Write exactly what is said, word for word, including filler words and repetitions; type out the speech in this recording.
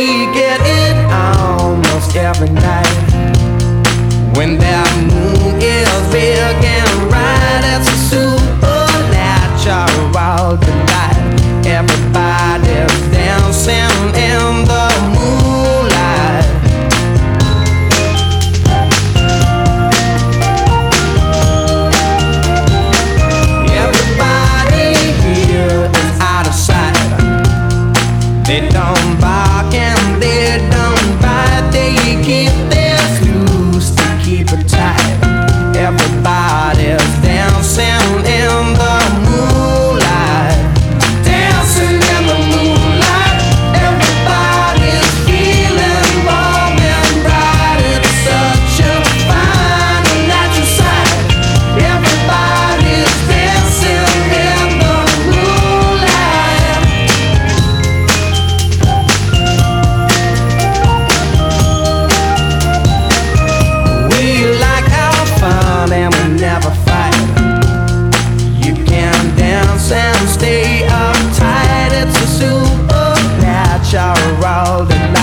we get it almost every night. When that moon is big and bright, it's a supernatural delight. Everybody's dancing in the moonlight. Everybody here is out of sight. They don't bark and they don't bite. They keep their screws to keep it tight. Everybody's dancing in the moonlight. Dancing in the moonlight. Everybody's feeling warm and bright. It's such a fine and natural sight. Everybody's dancing in the moonlight. We like our fun and we never fight. You can dance and stay uptight. It's a supernatural delight.